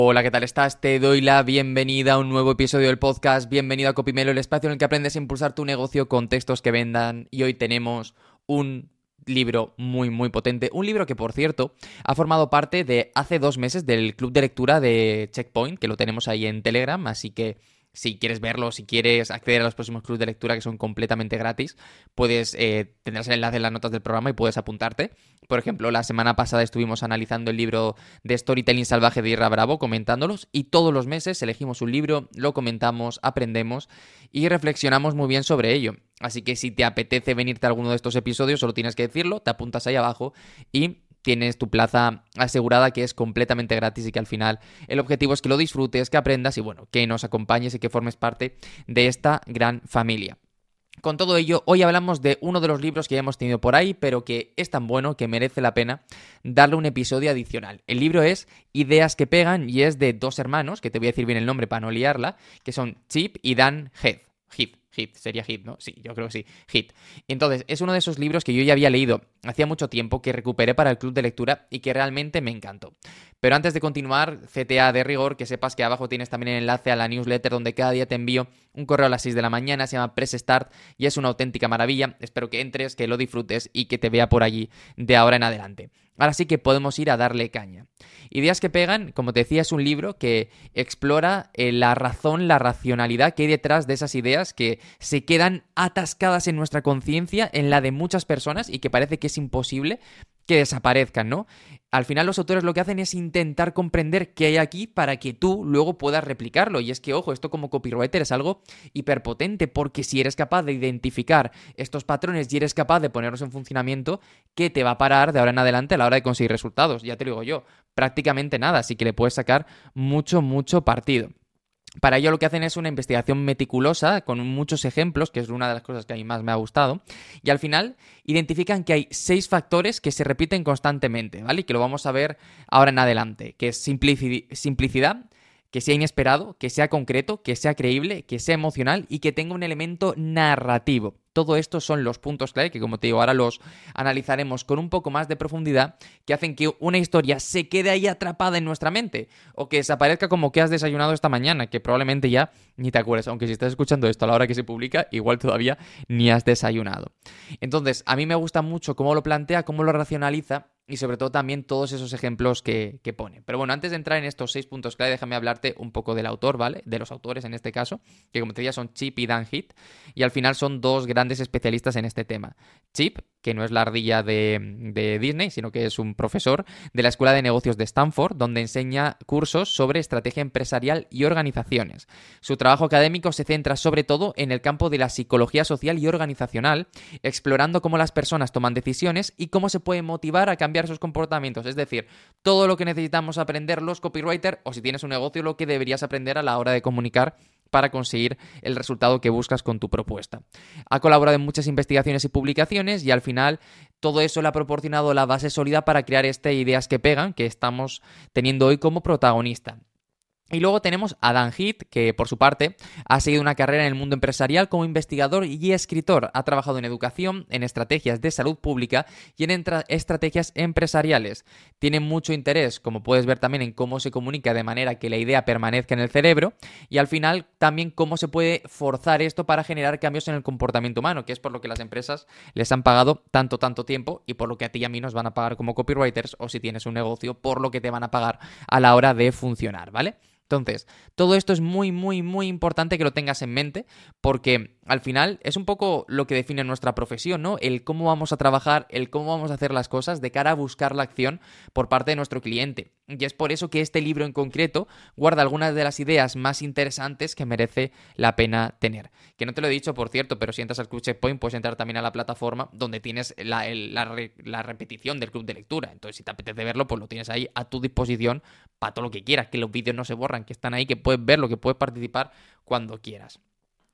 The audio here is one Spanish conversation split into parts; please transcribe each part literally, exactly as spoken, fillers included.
Hola, ¿qué tal estás? Te doy la bienvenida a un nuevo episodio del podcast. Bienvenido a Copymelo, el espacio en el que aprendes a impulsar tu negocio con textos que vendan. Y hoy tenemos un libro muy, muy potente. Un libro que, por cierto, ha formado parte de hace dos meses del club de lectura de Checkpoint, que lo tenemos ahí en Telegram, así que si quieres verlo, si quieres acceder a los próximos clubs de lectura que son completamente gratis, puedes, eh, tendrás el enlace en las notas del programa y puedes apuntarte. Por ejemplo, la semana pasada estuvimos analizando el libro de Storytelling Salvaje de Irra Bravo, comentándolos, y todos los meses elegimos un libro, lo comentamos, aprendemos y reflexionamos muy bien sobre ello. Así que si te apetece venirte a alguno de estos episodios, solo tienes que decirlo, te apuntas ahí abajo y tienes tu plaza asegurada, que es completamente gratis y que al final el objetivo es que lo disfrutes, que aprendas y bueno, que nos acompañes y que formes parte de esta gran familia. Con todo ello, hoy hablamos de uno de los libros que ya hemos tenido por ahí, pero que es tan bueno que merece la pena darle un episodio adicional. El libro es Ideas que pegan y es de dos hermanos, que te voy a decir bien el nombre para no liarla, que son Chip y Dan Heath. Heath. Hit, sería Hit, ¿no? Sí, yo creo que sí, Hit. Entonces, es uno de esos libros que yo ya había leído hacía mucho tiempo, que recuperé para el club de lectura y que realmente me encantó. Pero antes de continuar, C T A de rigor, que sepas que abajo tienes también el enlace a la newsletter donde cada día te envío un correo a las seis de la mañana, se llama Press Start y es una auténtica maravilla. Espero que entres, que lo disfrutes y que te vea por allí de ahora en adelante. Ahora sí que podemos ir a darle caña. Ideas que pegan, como te decía, es un libro que explora eh, la razón, la racionalidad que hay detrás de esas ideas que se quedan atascadas en nuestra conciencia, en la de muchas personas y que parece que es imposible que desaparezcan, ¿no? Al final los autores lo que hacen es intentar comprender qué hay aquí para que tú luego puedas replicarlo. Y es que, ojo, esto como copywriter es algo hiperpotente, porque si eres capaz de identificar estos patrones y eres capaz de ponerlos en funcionamiento, ¿qué te va a parar de ahora en adelante a la hora de conseguir resultados? Ya te lo digo yo, prácticamente nada, así que le puedes sacar mucho, mucho partido. Para ello lo que hacen es una investigación meticulosa con muchos ejemplos, que es una de las cosas que a mí más me ha gustado, y al final identifican que hay seis factores que se repiten constantemente, ¿vale? Y que lo vamos a ver ahora en adelante, que es simplici- simplicidad, que sea inesperado, que sea concreto, que sea creíble, que sea emocional y que tenga un elemento narrativo. Todo esto son los puntos clave que, como te digo, ahora los analizaremos con un poco más de profundidad, que hacen que una historia se quede ahí atrapada en nuestra mente o que desaparezca como que has desayunado esta mañana, que probablemente ya ni te acuerdes, aunque si estás escuchando esto a la hora que se publica, igual todavía ni has desayunado. Entonces, a mí me gusta mucho cómo lo plantea, cómo lo racionaliza y sobre todo también todos esos ejemplos que, que pone. Pero bueno, antes de entrar en estos seis puntos clave, déjame hablarte un poco del autor, ¿vale? De los autores en este caso, que como te decía son Chip y Dan Heath, y al final son dos grandes especialistas en este tema. Chip, que no es la ardilla de, de Disney, sino que es un profesor de la Escuela de Negocios de Stanford, donde enseña cursos sobre estrategia empresarial y organizaciones. Su trabajo académico se centra sobre todo en el campo de la psicología social y organizacional, explorando cómo las personas toman decisiones y cómo se puede motivar a cambiar sus comportamientos. Es decir, todo lo que necesitamos aprender los copywriters, o si tienes un negocio, lo que deberías aprender a la hora de comunicar para conseguir el resultado que buscas con tu propuesta. Ha colaborado en muchas investigaciones y publicaciones y al final todo eso le ha proporcionado la base sólida para crear este Ideas que pegan que estamos teniendo hoy como protagonista. Y luego tenemos a Dan Heath, que por su parte ha seguido una carrera en el mundo empresarial como investigador y escritor. Ha trabajado en educación, en estrategias de salud pública y en entra- estrategias empresariales. Tiene mucho interés, como puedes ver también, en cómo se comunica de manera que la idea permanezca en el cerebro y al final también cómo se puede forzar esto para generar cambios en el comportamiento humano, que es por lo que las empresas les han pagado tanto, tanto tiempo y por lo que a ti y a mí nos van a pagar como copywriters o si tienes un negocio, por lo que te van a pagar a la hora de funcionar, ¿vale? Entonces, todo esto es muy, muy, muy importante que lo tengas en mente porque al final es un poco lo que define nuestra profesión, ¿no? El cómo vamos a trabajar, el cómo vamos a hacer las cosas de cara a buscar la acción por parte de nuestro cliente. Y es por eso que este libro en concreto guarda algunas de las ideas más interesantes que merece la pena tener. Que no te lo he dicho, por cierto, pero si entras al Club Checkpoint puedes entrar también a la plataforma donde tienes la, el, la, re, la repetición del club de lectura. Entonces, si te apetece verlo, pues lo tienes ahí a tu disposición para todo lo que quieras, que los vídeos no se borran, que están ahí, que puedes verlo, que puedes participar cuando quieras.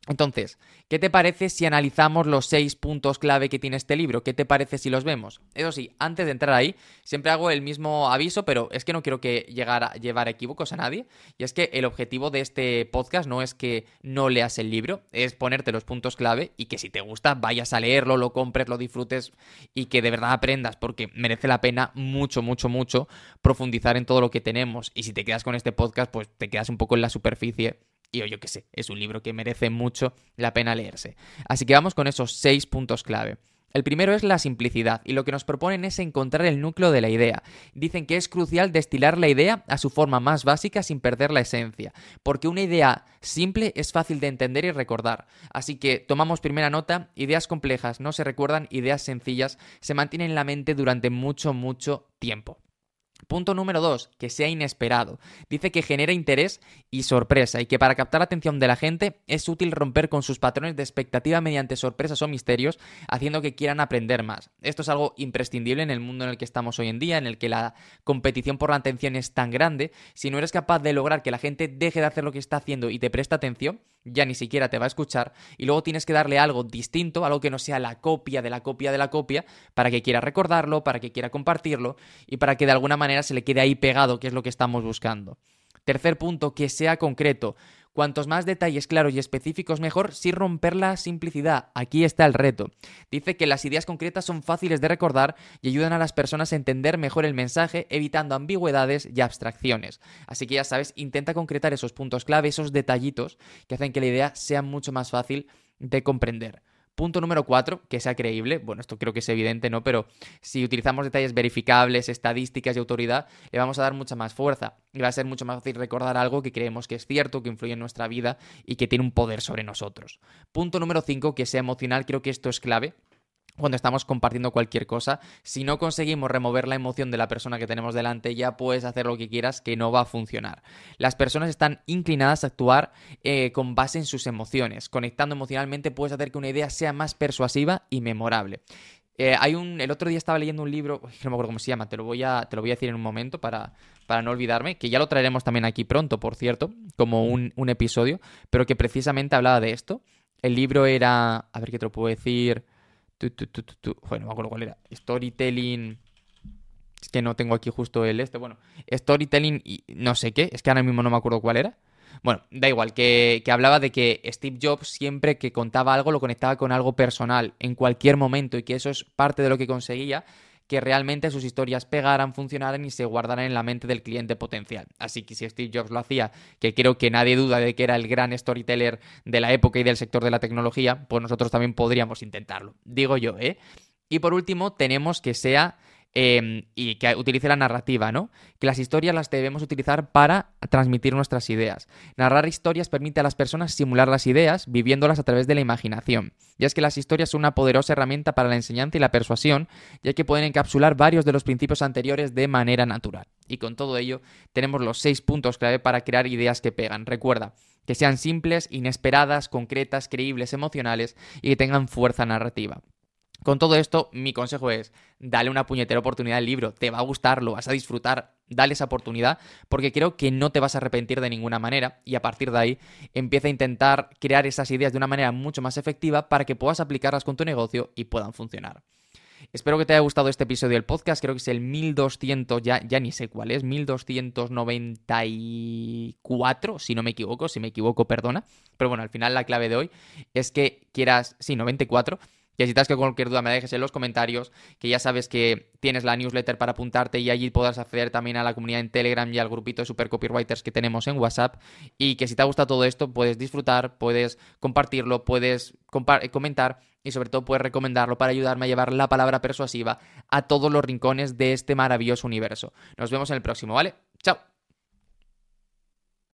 Entonces, ¿qué te parece si analizamos los seis puntos clave que tiene este libro? ¿Qué te parece si los vemos? Eso sí, antes de entrar ahí, siempre hago el mismo aviso, pero es que no quiero que llegar a llevar equívocos a nadie. Y es que el objetivo de este podcast no es que no leas el libro, es ponerte los puntos clave y que si te gusta vayas a leerlo, lo compres, lo disfrutes y que de verdad aprendas, porque merece la pena mucho, mucho, mucho profundizar en todo lo que tenemos. Y si te quedas con este podcast, pues te quedas un poco en la superficie. Y yo qué sé, es un libro que merece mucho la pena leerse. Así que vamos con esos seis puntos clave. El primero es la simplicidad, y lo que nos proponen es encontrar el núcleo de la idea. Dicen que es crucial destilar la idea a su forma más básica sin perder la esencia, porque una idea simple es fácil de entender y recordar. Así que tomamos primera nota: ideas complejas no se recuerdan, ideas sencillas se mantienen en la mente durante mucho, mucho tiempo. Punto número dos, que sea inesperado. Dice que genera interés y sorpresa y que para captar la atención de la gente es útil romper con sus patrones de expectativa mediante sorpresas o misterios, haciendo que quieran aprender más. Esto es algo imprescindible en el mundo en el que estamos hoy en día, en el que la competición por la atención es tan grande. Si no eres capaz de lograr que la gente deje de hacer lo que está haciendo y te preste atención, ya ni siquiera te va a escuchar, y luego tienes que darle algo distinto, algo que no sea la copia de la copia de la copia, para que quiera recordarlo, para que quiera compartirlo y para que de alguna manera se le quede ahí pegado, que es lo que estamos buscando. Tercer punto, que sea concreto. Cuantos más detalles claros y específicos mejor, sin romper la simplicidad. Aquí está el reto. Dice que las ideas concretas son fáciles de recordar y ayudan a las personas a entender mejor el mensaje, evitando ambigüedades y abstracciones. Así que ya sabes, intenta concretar esos puntos clave, esos detallitos que hacen que la idea sea mucho más fácil de comprender. Punto número cuatro, que sea creíble. Bueno, esto creo que es evidente, ¿no? Pero si utilizamos detalles verificables, estadísticas y autoridad, le vamos a dar mucha más fuerza. Y va a ser mucho más fácil recordar algo que creemos que es cierto, que influye en nuestra vida y que tiene un poder sobre nosotros. Punto número cinco, que sea emocional. Creo que esto es clave cuando estamos compartiendo cualquier cosa. Si no conseguimos remover la emoción de la persona que tenemos delante, ya puedes hacer lo que quieras, que no va a funcionar. Las personas están inclinadas a actuar eh, con base en sus emociones. Conectando emocionalmente puedes hacer que una idea sea más persuasiva y memorable. Eh, hay un, el otro día estaba leyendo un libro, no me acuerdo cómo se llama, te lo voy a, te lo voy a decir en un momento para, para no olvidarme, que ya lo traeremos también aquí pronto, por cierto, como un, un episodio, pero que precisamente hablaba de esto. El libro era, a ver qué te lo puedo decir... Tu, tu, tu, tu, tu. Joder, no me acuerdo cuál era. Storytelling. Es que no tengo aquí justo el este. Bueno, Storytelling y no sé qué. Es que ahora mismo no me acuerdo cuál era. Bueno, da igual, que, que hablaba de que Steve Jobs siempre que contaba algo lo conectaba con algo personal en cualquier momento y que eso es parte de lo que conseguía, que realmente sus historias pegaran, funcionaran y se guardaran en la mente del cliente potencial. Así que si Steve Jobs lo hacía, que creo que nadie duda de que era el gran storyteller de la época y del sector de la tecnología, pues nosotros también podríamos intentarlo. Digo yo, ¿eh? Y por último, tenemos que sea... Eh, y que utilice la narrativa, ¿no? Que las historias las debemos utilizar para transmitir nuestras ideas. Narrar historias permite a las personas simular las ideas, viviéndolas a través de la imaginación. Y es que las historias son una poderosa herramienta para la enseñanza y la persuasión, ya que pueden encapsular varios de los principios anteriores de manera natural. Y con todo ello, tenemos los seis puntos clave para crear ideas que pegan. Recuerda, que sean simples, inesperadas, concretas, creíbles, emocionales y que tengan fuerza narrativa. Con todo esto, mi consejo es, dale una puñetera oportunidad al libro, te va a gustar, lo vas a disfrutar, dale esa oportunidad, porque creo que no te vas a arrepentir de ninguna manera, y a partir de ahí, empieza a intentar crear esas ideas de una manera mucho más efectiva para que puedas aplicarlas con tu negocio y puedan funcionar. Espero que te haya gustado este episodio del podcast, creo que es el mil doscientos, ya, ya ni sé cuál es, mil doscientos noventa y cuatro, si no me equivoco, si me equivoco, perdona, pero bueno, al final la clave de hoy es que quieras, sí, noventa y cuatro, que si estás con cualquier duda me dejes en los comentarios, que ya sabes que tienes la newsletter para apuntarte y allí podrás acceder también a la comunidad en Telegram y al grupito de super copywriters que tenemos en WhatsApp, y que si te ha gustado todo esto puedes disfrutar, puedes compartirlo, puedes compa- comentar y sobre todo puedes recomendarlo para ayudarme a llevar la palabra persuasiva a todos los rincones de este maravilloso universo. Nos vemos en el próximo, ¿vale? ¡Chao!